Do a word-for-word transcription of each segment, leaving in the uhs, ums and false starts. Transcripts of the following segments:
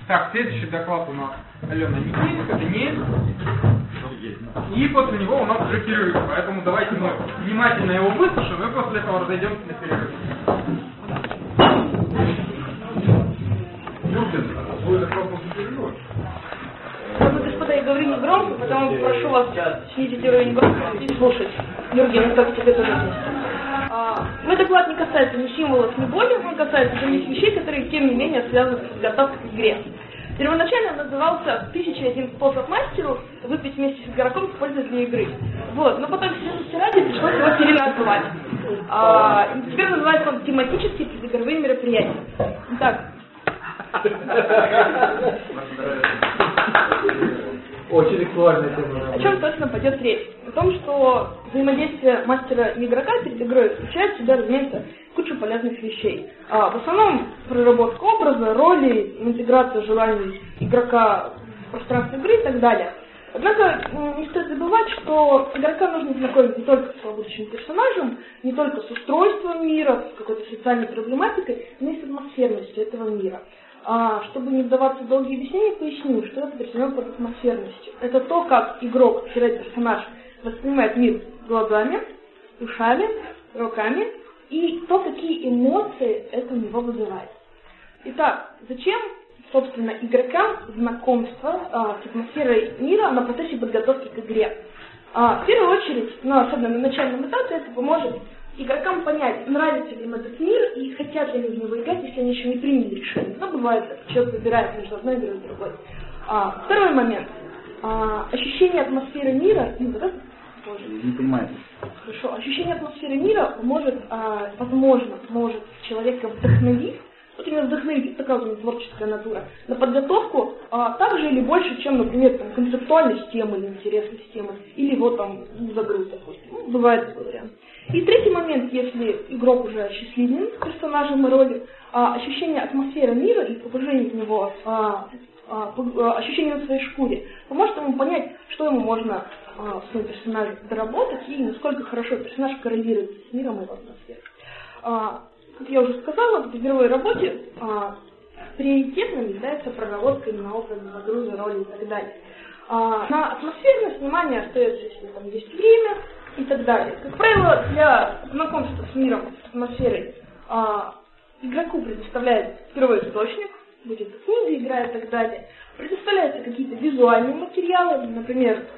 Так, следующий доклад у нас Алена Никитич, это не. И после него у нас уже перерыв, поэтому давайте мы внимательно его выслушаем, и после этого разойдемся на перерыв. Свой доклад после перерыва. Дамы и господа, я говорю не громко, потому прошу вас снизить уровень громкости и слушать. Юрген, как тебе тоже есть. Мой доклад не касается ни символов, ни боли, он касается других вещей, которые, тем не менее, связаны с подготовкой к игре. Первоначально он назывался «Тысяча и один способ мастеру выпить вместе с игроком с пользой для игры». Вот, но потом все ради пришлось его переназвать. А, теперь называется он «Тематические предигровые мероприятия». Итак. Очень актуальная тема. О чем точно пойдет речь? О том, что взаимодействие мастера и игрока перед игрой включает в себя, разумеется, кучу полезных вещей. А, в основном проработка образа, роли, интеграция желаний игрока в пространство игры и так далее. Однако не стоит забывать, что игрока нужно знакомить не только с будущим персонажем, не только с устройством мира, с какой-то социальной проблематикой, но и с атмосферностью этого мира. А, чтобы не вдаваться в долгие объяснения, поясню, что это представляем под атмосферностью. Это то, как игрок, персонаж, воспринимает мир глазами, ушами, руками, и то, какие эмоции это у него вызывает. Итак, зачем, собственно, игрокам знакомство а, с атмосферой мира на процессе подготовки к игре? А, в первую очередь, ну, особенно на начальном этапе, это поможет игрокам понять, нравится ли им этот мир и хотят ли они в него играть, если они еще не приняли решение. Но бывает, человек выбирает между одной игрой и другой. А, второй момент. А, ощущение атмосферы мира... Ну, да? Не понимаю. Хорошо. Ощущение атмосферы мира может, а, возможно, может человека вдохновить, вот именно вдохновить, такая у него творческая натура, на подготовку а, так же или больше, чем, например, там, концептуальность темы или интересность темы, или его там загруз, допустим. Ну, бывает такой вариант. И третий момент, если игрок уже осчастливлен персонажем и роли, а, ощущение атмосферы мира и погружение в него, а, а, ощущение на своей шкуре, поможет ему понять, что ему можно а, в своем персонаже доработать и насколько хорошо персонаж коррелирует с миром и его атмосферой. А, как я уже сказала, в игровой работе а, приоритетным является проработка именно образа, загруза, роли и так далее. А, на атмосферность внимание остается, если там есть время, и так далее. Как правило, для знакомства с миром, с атмосферой, а, игроку предоставляется первоисточник, будет книга, игра и так далее. Предоставляются какие-то визуальные материалы, например,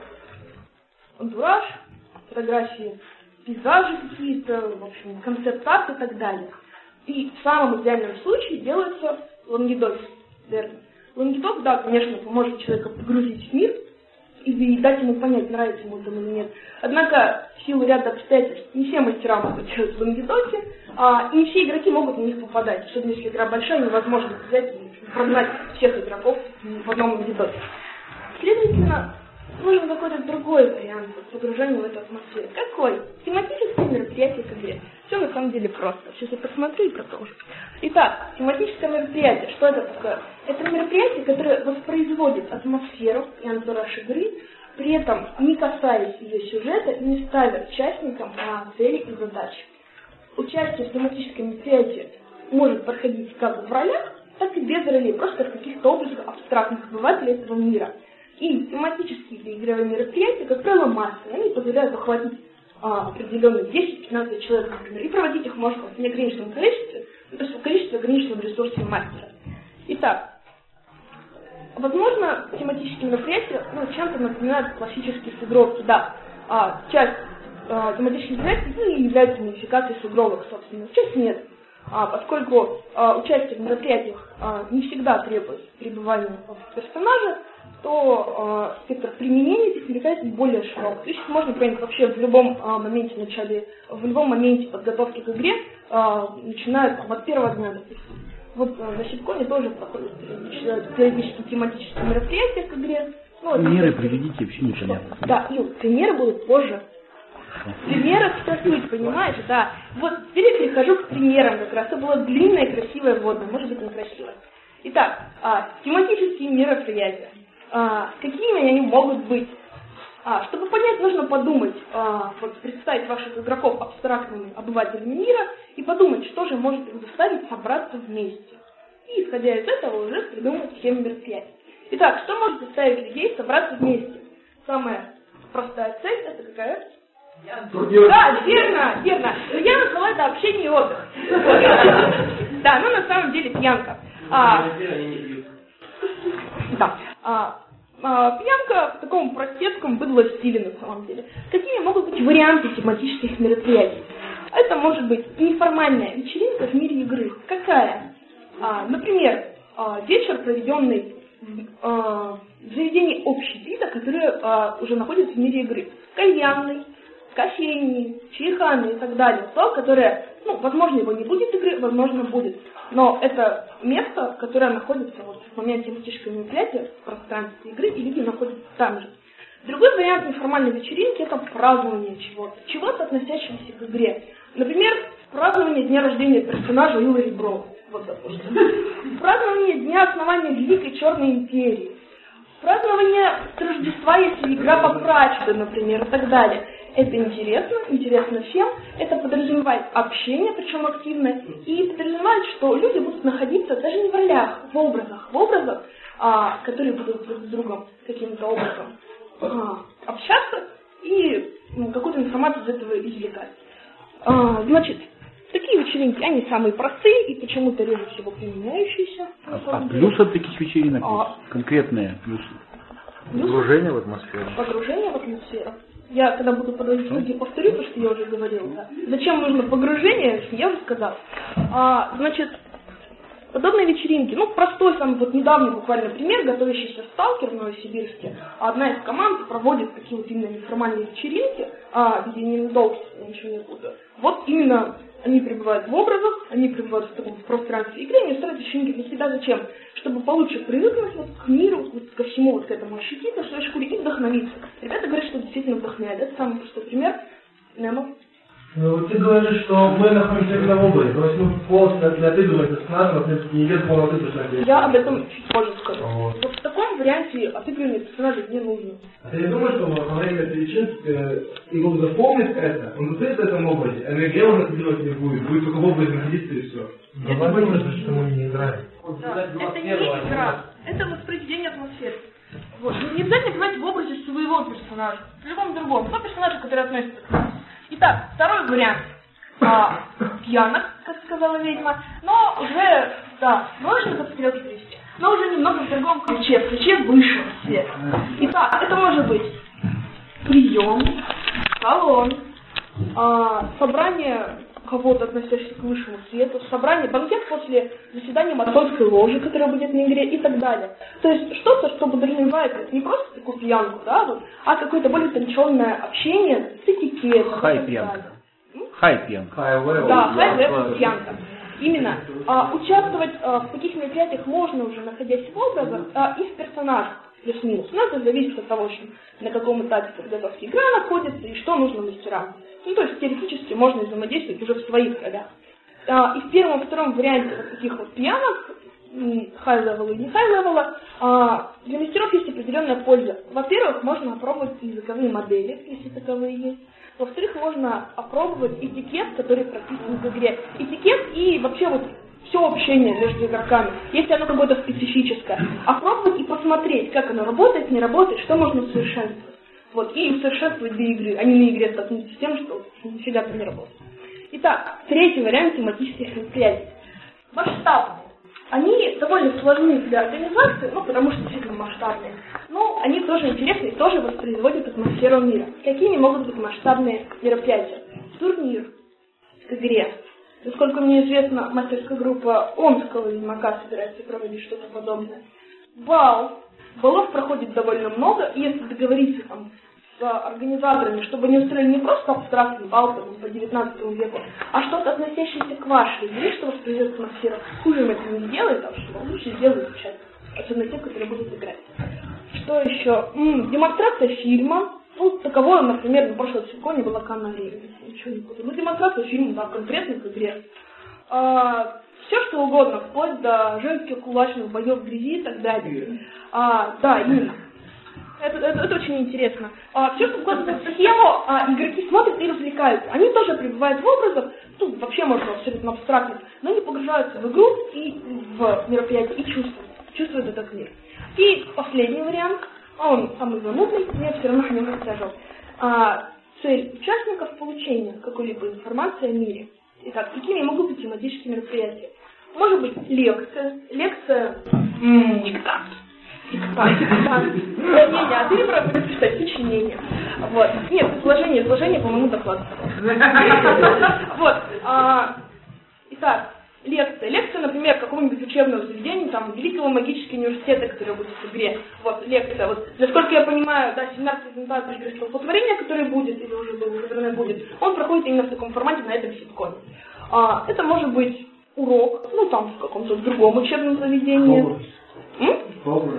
антураж, фотографии, пейзажи какие-то, в общем, концепт-арт и так далее. И в самом идеальном случае делается лонгидок. Лонгидок, да, конечно, поможет человеку погрузить в мир, и дать ему понять, нравится ему там или нет. Однако, в силу ряда обстоятельств, не все мастера могут делать лонгидоки, а, и не все игроки могут на них попадать. Особенно если игра большая, невозможно взять и прогнать всех игроков в одном лонгидоке. Следовательно, нужен какой-то другой вариант погружения в эту атмосферу. Какой? Тематическое мероприятие к игре. Все на самом деле просто. Сейчас я посмотрю и продолжу. Итак, тематическое мероприятие. Что это такое? Это мероприятие, которое воспроизводит атмосферу и антураж игры, при этом не касаясь ее сюжета и не ставя участникам а, цели и задачи. Участие в тематическом мероприятии может проходить как в ролях, так и без ролей, просто в каких-то образах абстрактных обывателей этого мира. И тематические игровые мероприятия, как правило, массовые, они позволяют охватить а, определенные десять-пятнадцать человек, например, и проводить их можно в неограниченном количестве, то есть в количестве ограниченного ресурса мастера. Итак, возможно, тематические мероприятия ну, чем-то напоминают классические сыгровки, да. А, часть а, тематических мероприятий ну, является модификацией сыгровок, собственно, часть нет. А, поскольку а, участие в мероприятиях а, не всегда требует пребывания в персонаже, то э, спектр применения этих мероприятий более широк. То есть можно принять вообще в любом э, моменте начале, в любом моменте подготовки к игре, э, начинают от первого дня, допустим. Вот э, на Сибконе тоже проходят периодически тематические мероприятия к игре. Ну, примеры приведите, вообще непонятно. Да, и примеры будут позже. Примеры статут, понимаешь, да. Вот теперь я перехожу к примерам как раз. Это было длинное и красивое вводное, может быть некрасивое. Итак, а, тематические мероприятия. А, какими они могут быть? А, чтобы понять, нужно подумать, а, вот, представить ваших игроков абстрактными обывателями мира и подумать, что же может их заставить собраться вместе. и, исходя из этого, уже придумать схему мероприятий. Итак, что может заставить людей собраться вместе? Самая простая цель – это какая? Да, верно, верно. Но я назвала это общение и отдых. Да, ну на самом деле пьянка. А, да. А, а, пьянка в таком простецком быдло стиле на самом деле. Какие могут быть варианты тематических мероприятий? Это может быть неформальная вечеринка в мире игры. Какая? А, например, а, вечер, проведенный в, а, в заведении общепита, которое а, уже находится в мире игры. Кальянный, кофейни, чайханы и так далее. То, которое, ну, возможно, его не будет игры, возможно, будет. Но это место, которое находится вот в момент тематического мероприятия в пространстве игры, и люди находятся там же. Другой вариант неформальной вечеринки – это празднование чего-то, чего-то, относящегося к игре. Например, празднование дня рождения персонажа Илари Броуд. Вот, допустим. Празднование дня основания Великой Черной Империи. Празднование Рождества, если игра по Пратчету, например, и так далее. Это интересно, интересно всем. Это подразумевает общение, причем активное, и подразумевает, что люди будут находиться даже не в ролях, в образах, в образах, а, которые будут друг с другом каким-то образом а, общаться и ну, какую-то информацию из этого извлекать. А, значит, такие вечеринки, они самые простые и почему-то реже всего применяющиеся. А, а плюсы от таких вечеринок а, конкретные плюсы? Плюс? Погружение в атмосферу. Погружение в атмосферу. Я, когда буду подводить итоги, повторю то, что я уже говорила. Да. Зачем нужно погружение, я уже сказала. А, значит, подобные вечеринки, ну, простой, самый вот недавний буквально пример, готовящийся сталкер в Новосибирске. Одна из команд проводит такие вот именно неформальные вечеринки, а, где ненадолго, ничего не буду. Вот именно они пребывают в образах, они пребывают в таком пространстве игры, они устраивают вечеринки для себя. Зачем? Чтобы получше привыкнуть вот к миру, вот ко всему вот к этому ощутиться в своей шкуре и вдохновиться. Ребята говорят, что действительно вдохновляет. Это самый простой пример. Немо. Ну, ты говоришь, что мы находимся именно в области. То есть мы полностью не отыгрываем персонажа, но, в принципе, не идет полного отыгрывания. Я об этом чуть позже скажу. Вот. Вот в таком варианте отыгрывание персонажей не нужно. А ты не думаешь, что во время причин э, его заполнит это, он зацепится в этом образе, а на игре он отыгрывать не будет, будет только в образе находиться и все. Но возможно, что мы не играем. Да, это не игра, это воспроизведение атмосферы. Вот. Не обязательно понимать в образе своего персонажа, в любом другом, но персонажа, который относится к нам. Итак, второй вариант. А, пьянок, как сказала ведьма, но уже, да, можно как стрелки привести, но уже немного в другом ключе, в ключе высшего света. Итак, это может быть прием, салон, а, собрание кого-то, относящегося к высшему свету, собрание, банкет после заседания масонской ложи, которая будет на игре и так далее. То есть что-то, что подразумевает не просто такую пьянку, да, вот, а какое-то более утонченное общение с этикетом. Хай-пьянка. Хай-пьянка. Да, хай-левел пьянка. Именно. А, участвовать а, в таких мероприятиях можно уже, находясь в образах а, и в персонажах. Плюс-минус. Но это зависит от того, что на каком этапе подготовки игра находится и что нужно мастерам. Ну, то есть теоретически можно взаимодействовать уже в своих ролях. А, и в первом и втором варианте вот таких вот пьянок, хай-левела и не хай-левела, а, для мастеров есть определенная польза. Во-первых, можно опробовать языковые модели, если таковые есть. Во-вторых, можно опробовать этикет, который прописан в игре. Этикет и вообще вот все общение между игроками, если оно какое-то специфическое, опробовать и посмотреть, как оно работает, не работает, что можно усовершенствовать. Вот, и усовершенствовать для игры, а не на игре столкнуться с тем, что нифига там не работает. Итак, третий вариант тематических мероприятий. Масштабные. Они довольно сложны для организации, ну, потому что действительно масштабные. Но они тоже интересны и тоже воспроизводят атмосферу мира. Какими могут быть масштабные мероприятия? Турнир к игре. Насколько мне известно, мастерская группа Омского Ведьмака собирается проводить что-то подобное. Бал. Балов проходит довольно много, и если договориться там с организаторами, чтобы они устроили не просто абстрактный бал там, по девятнадцатому веку, а что-то относящееся к вашей игре, что воспроизводит атмосферу, хуже им это не сделает, а что лучше сделают сейчас, особенно те, которые будут играть. Что еще? М-м, демонстрация фильма. Ну, таковое, например, на прошлой циконе была канале, ничего не буду. Ну, демонстрация фильма, да, конкретно в игре. А, все, что угодно, вплоть до женских кулачных боев в грязи и так далее. А, да, именно. Это, это, это очень интересно. А, все, что вкладывается в схему, а, игроки смотрят и развлекаются. Они тоже пребывают в образах, ну, вообще можно абсолютно абстрактно, но они погружаются в игру и в мероприятие и чувствуют, чувствуют этот мир. И последний вариант, он самый занудный, мне все равно не растяжал. А, цель участников – получение какой-либо информации о мире. Итак, какими могут быть тематические мероприятия? Может быть лекция, лекция, м-м, диктант. Диктант, диктант. Не-не, а ты просто будешь читать сочинение. Вот. Нет, изложение, изложение, по-моему, доклад. Вот. А, итак, лекция. Лекция, например, какого-нибудь учебного заведения, там, Великого магического университета, который будет в игре. Вот, лекция. Вот, насколько я понимаю, да, семинар презентации игры столпотворения, который будет, или уже был, наверное, будет, он проходит именно в таком формате на этом ситкоме. А, это может быть урок, ну, там, в каком-то другом учебном заведении. Ну,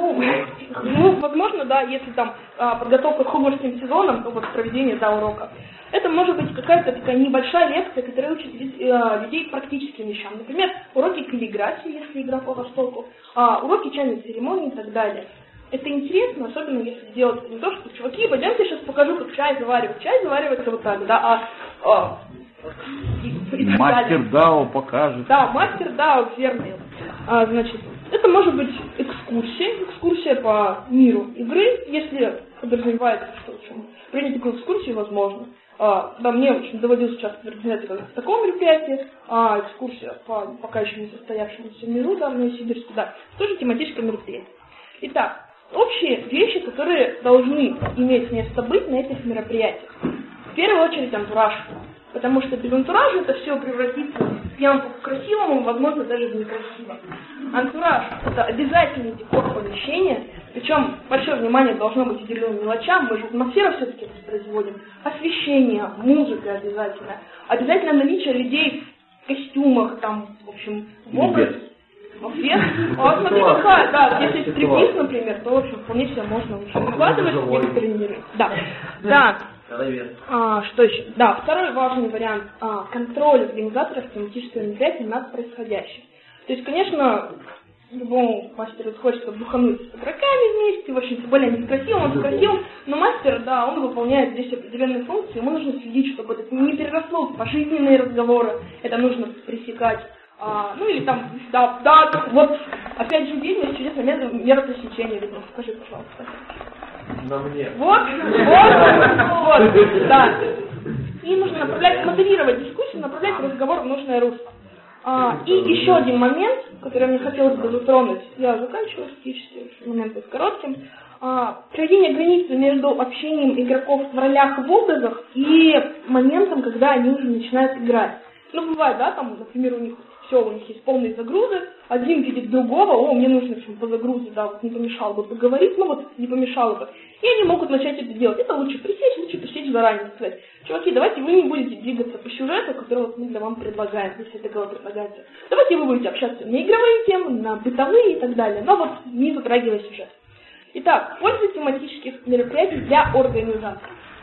ну, возможно, да, если там а, подготовка к хогвартским сезонам, то вот проведение, да, урока. Это может быть какая-то такая небольшая лекция, которая учит людей практическим вещам. Например, уроки каллиграфии, если игра по Востоку, а, уроки чайной церемонии и так далее. Это интересно, особенно если делать не то, что чуваки, пойдемте сейчас покажу, как чай заваривать. Чай заваривается вот так, да, а... а и, и мастер Дао покажет. Да, мастер Дао, верный. А, значит, это может быть экскурсия, экскурсия по миру игры, если подразумевается, что в общем, принять такую экскурсию возможно. А, да, мне в общем, доводилось часто организовать в таком мероприятии, а экскурсия по пока еще не состоявшемуся миру, да, в Новосибирске, да, тоже тематическое мероприятие. Итак, общие вещи, которые должны иметь место быть на этих мероприятиях. В первую очередь антураж. Потому что без антуража это все превратится в пьянку к красивому, возможно, даже в некрасиво. Антураж – это обязательный декор помещения, причем большое внимание должно быть уделено мелочам, мы же атмосферу все-таки воспроизводим. Освещение, музыка обязательно. Обязательно наличие людей в костюмах, там, в общем, в образе. Свет. А смотри, какая, да, если стриптиз, например, то, в общем, вполне себе можно выкладывать некоторые миры. Да. Да. А, что еще? Да, второй важный вариант а, контроль организаторов тематического мероприятия над происходящим. То есть, конечно, любому мастеру хочется бухануть с игроками вместе, в общем, тем более не с красивым, он с красивым, но мастер, да, он выполняет здесь определенные функции, ему нужно следить, чтобы это не переросло в пожизненные разговоры, это нужно пресекать. А, ну или там, да, да, вот, опять же, деятельность чудесная мера, мера пресечения, видно, скажи, пожалуйста. На мне. Вот, вот, вот, да. И нужно направлять, моделировать дискуссию, направлять разговор в нужное русло. А, и еще один момент, который мне хотелось бы затронуть, я заканчиваю фактически, момент будет коротким. А, проведение границы между общением игроков в ролях в образах и моментом, когда они уже начинают играть. Ну, бывает, да, там, например, у них все, у них есть полные загрузы, один видит другого, о, мне нужно в общем, по загрузе, да, вот не помешало бы поговорить, ну вот не помешало бы. И они могут начать это делать. Это лучше пресечь, лучше пресечь заранее, сказать, чуваки, давайте вы не будете двигаться по сюжету, который вот мы для вам предлагаем, если такого предлагается. Давайте вы будете общаться на игровые темы, на бытовые и так далее, но вот не затрагивая сюжет. Итак, польза тематических мероприятий для организаторов.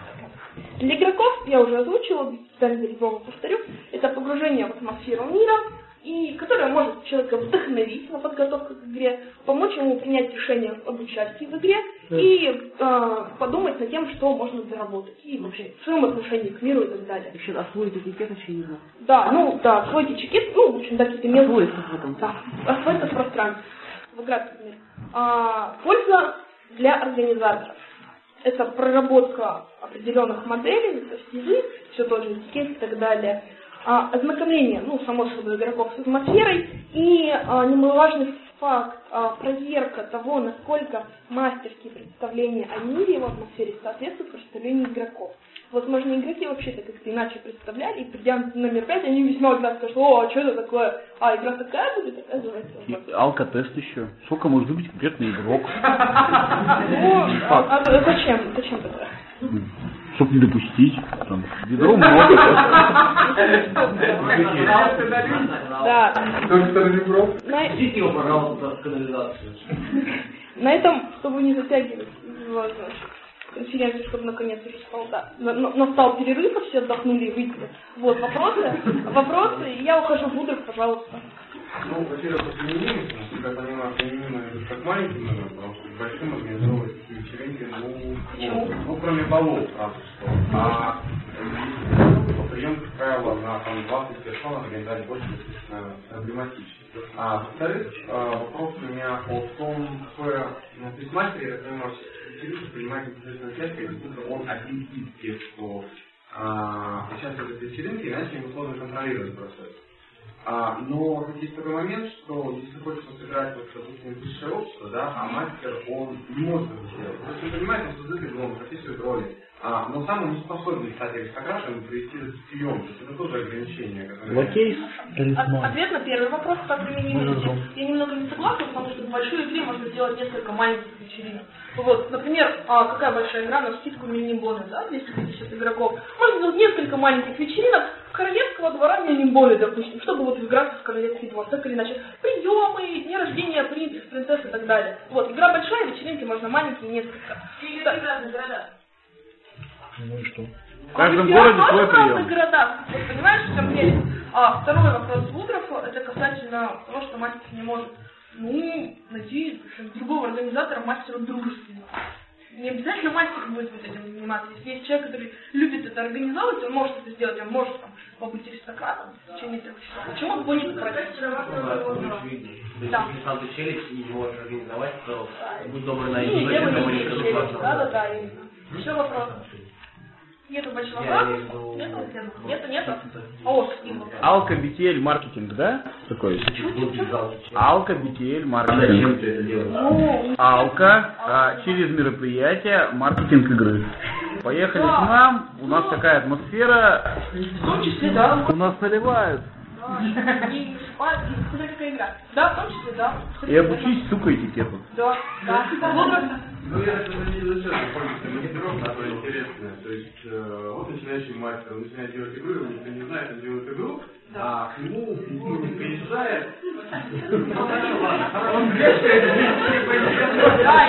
Для игроков, я уже озвучила, даже снова повторю, это погружение в атмосферу мира, и которое может человека вдохновить на подготовку к игре, помочь ему принять решение об участии в игре и э, подумать над тем, что можно заработать, и вообще в своем отношении к миру и так далее. Еще освоить этикет очевидно. Да, ну да, освоить этикет, ну, в общем, да, какие-то мелкие. Освоиться в этом. Да, освоиться в пространстве. В игре, например. А, польза для организаторов. Это проработка определенных моделей, то есть язык, все тот же этикет и так далее. А, ознакомление, ну, само собой, игроков с атмосферой и а, немаловажный факт, а, проверка того, насколько мастерские представления о мире в атмосфере соответствуют представлению игроков. Возможно, игроки вообще-то как-то иначе представляли, и придя на мероприятие, они весьма удивятся, скажут, о, а что это такое? А, игра такая будет, оказывается. И алкотест еще. Сколько может быть конкретный игрок? Ну, а зачем? Зачем это? Чтобы не допустить. Там, ведро много. Да. Доктор Ребров. Идите его, пожалуйста, в канализацию. На этом, чтобы не затягивать конференцию, чтобы наконец уже стал, да, настал перерыв, все отдохнули и выпили. Вот, вопросы? Вопросы, и я ухожу в мудрых, пожалуйста. Ну, во-первых, по феминизму, насколько я понимаю, феминизм это как маленький номер, потому что большим организовывать такие вечеринки, ну, ну, ну, кроме балов, правда, что. А по прием, как правило, на там, двадцать персон организовать больше, естественно, проблематично. А во-вторых, вопрос у меня о том, какое предприниматель, я понимаю, вечеринку принимает непосредственно участие, как будто он один из тех, кто а, участвует в этой вечеринке, иначе ему сложно контролировать процесс. А, но есть такой момент, что если хочется сыграть, вот, допустим, высшее общество, да, а мастер, он не может это сделать. То есть он понимает, он создает, он прописывает роли, а, но сам он не способен стать аристократом и провести этот прием. То есть это тоже ограничение, которое... Лакей, талисман. Ответ на первый вопрос по применению. Я немного не согласна, потому что в большой игре можно сделать несколько маленьких вечеринок. Вот, например, а, какая большая игра на скидку мини-боны, да, двести пятьдесят игроков. Можно сделать несколько маленьких вечеринок королевского двора мини-боны, допустим, чтобы вот играться в королевский двор, так или иначе. Приемы, дни рождения принцесс, принцесс и так далее. Вот, игра большая, вечеринки можно маленькие, несколько. Или разные города. Ну и что? В А каждом ведь городе я свой тоже в разных прием. городах. Вот, понимаешь, в чем деле? А второй вопрос Вудрофа, это касательно того, что мастер не может, ну, найти другого организатора мастеру дружественного. Не обязательно мастер будет вот этим заниматься. Если есть человек, который любит это организовывать, он может это сделать, он может там побыть аристократом в течение трех часов. Почему бы не попросить? Да. Если сам ты челик и не можешь организовать, то будь добр на Не, это. делай не да, да, да. Еще вопрос. Нету больших вопросов? Нету? Нету, нету? О, какие вопросы? Алка, би ти эл, маркетинг, да? Такой. Чего? Алка, би ти эл, А зачем маркетинг. ты это делаешь? Ну, Алка, а, через мероприятие, маркетинг игры. Поехали Да. к нам, у нас такая атмосфера. в том числе, да. У нас наливают. И спать, и смотри, какая игра. Да, в том числе, да. И обучись, сука, этикету. Да, да. Вудроф. Ну, я это не изучаю, помните, монитировка, она интересная. То есть, э, вот начинающий мастер, он начинает делать игру, его никто не знает, он делает игру, а к нему никто не приезжает. Он вешает, Да,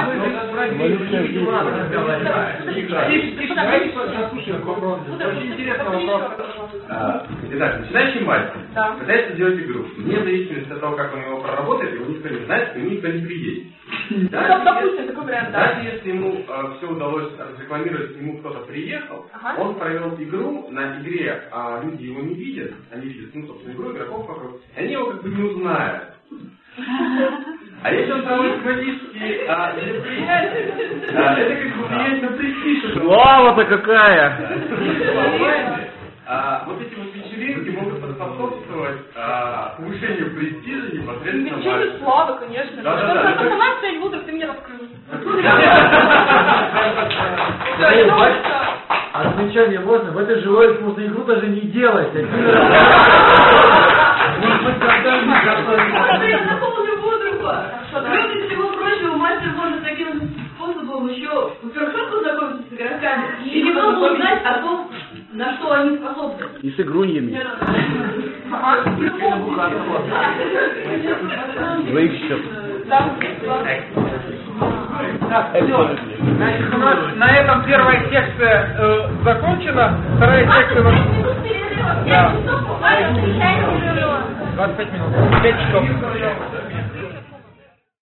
давайте послушаем вопрос. Очень интересный вопрос. Итак, начинающий мастер Да. пытается делать игру. Вне зависимости от того, как он его проработает, его никто не знает, к нему никто не приедет. Ну, Даже допустим, если- такой вариант, да. Даже если ему э, все удалось разрекламировать, к нему кто-то приехал, Ага. он провел игру, на игре а люди его не видят, они видят, ну, собственно, игру игроков вокруг, и они его как бы не узнают. А если он проводит магические а, мероприятия, да, это как бы влияет на престиж. Слава-то какая! Понимаете? А, вот эти вот вечеринки могут поспособствовать а, повышению престижа непосредственно Вечеринки мастера. славы, конечно. Да, да, Что да, за это- сама цель Вудроф, ты мне раскрыл. А замечание можно? В этой же логике можно игру даже не делать. Можно я дополню Вудрофа? Кроме всего прочего, мастер может таким способом еще, во-первых, сам познакомиться с игроками и немного узнать о том, на что они способны. И с игруньями. Двоих счет. Да. Так, все. Значит, у нас на этом первая секция э, закончена. Вторая секция у нас... Да. двадцать пять минут. пять часов.